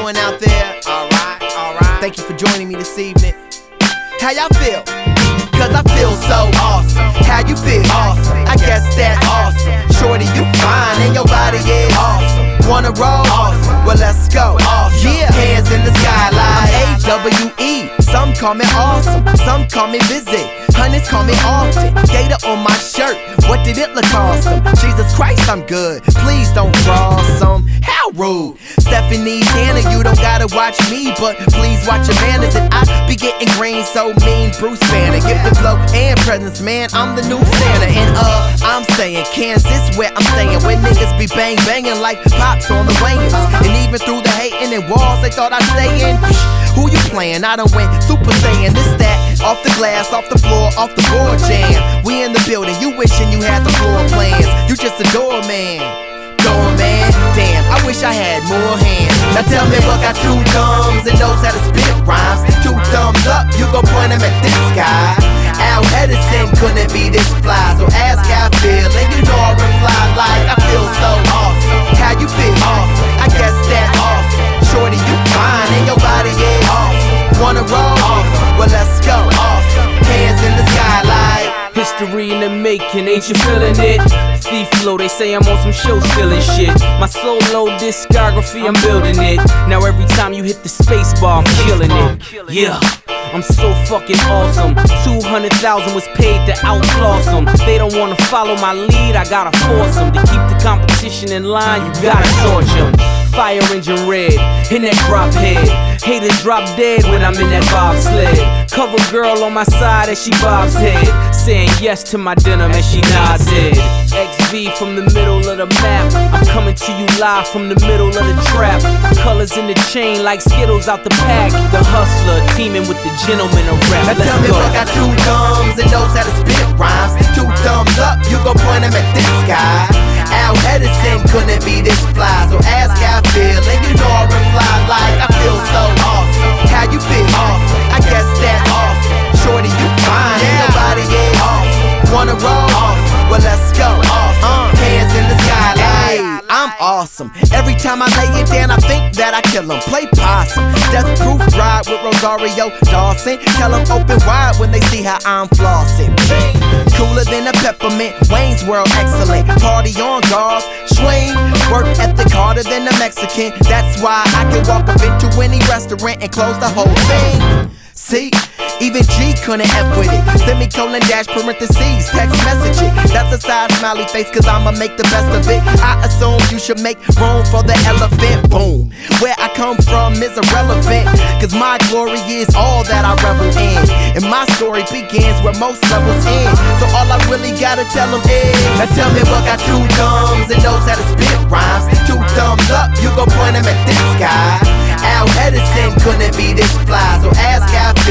doing out there? Alright. Thank you for joining me this evening. How y'all feel? Cause I feel so awesome. How you feel? Awesome. I guess that awesome. Shorty, you fine and your body is awesome. Wanna roll? Awesome. Well, let's go. Awesome. Yeah. Hands in the sky like AWE. Some call me awesome, some call me busy. Honeys call me often. Gator on my shirt, what did it look awesome? Jesus Christ, I'm good. Please don't cross them. How rude. Stephanie Tanner, you don't gotta watch me, but please watch your manners. And I be getting green so mean. Bruce Banner, give the flow and presence, man. I'm the new Santa. And I'm saying Kansas where I'm staying, where niggas be bang banging like pops on the Wayans. And even through the hating and walls they thought I'd stay in. Who you playing? I done went Super Saiyan. This, that, off the glass, off the floor, off the board jam. We in the building, you wishing you had the floor plans. You just a doorman. Doorman, damn, I wish I had more hands. Now tell me what got two thumbs and knows how to spit rhymes. Two thumbs up, you gon' point them at this guy. Al Edison couldn't be this fly, so ask how I feel, and you know I reply like I feel so awesome. How you feel? Awesome. I guess that awesome. Shorty, you fine and your body is awesome. Wanna roll? Awesome. Well, let's go. Awesome. Hands in the sky like history in the making, ain't you feeling it? Thief flow, they say I'm on some show stealing shit. My solo discography, I'm building it. Now every time you hit the space bar, I'm killing it. Yeah, I'm so fucking awesome. 200,000 was paid to outclass them. They don't wanna follow my lead, I gotta force them. To keep the competition in line, you gotta torch them. Fire engine red, in that drop head. Haters drop dead when I'm in that bobsled. Cover girl on my side as she bobs head, saying yes to my denim as she nods head. XV from the middle of the map, I'm coming to you live from the middle of the trap. Colors in the chain like Skittles out the pack. The hustler teaming with the gentleman of rap. Now tell me what got two thumbs and knows how to spit rhymes. Two thumbs up, you gon' point them at this guy. Al Edison couldn't be this fly, so ask how I feel, and you know I reply like I feel so awesome. How you feel? Awesome. I guess that awesome. Shorty, you fine, and your body is awesome. Wanna roll? Awesome. Well, let's go. Awesome. Hands in the sky like I'm awesome. Every time I lay it down, I think that I kill him. Play possum. Death proof ride with Rosario Dawson. Tell them open wide when they see how I'm flossing. Cooler than a peppermint, Wayne's World excellent. Party on guards, swing. Work ethic harder than a Mexican. That's why I can walk up into any restaurant and close the whole thing. See, even G couldn't F with it. Semicolon dash parentheses, text messaging. That's a side smiley face, cause I'ma make the best of it. I assume you should make room for the elephant. Boom. Where I come from is irrelevant, cause my glory is all that I revel in. And my story begins where most levels end. So all I really gotta tell them is, now tell me what got two thumbs and knows how to spit rhymes. Two thumbs up, you gon' point them at this guy. Al Edison couldn't be this fly, so ask how I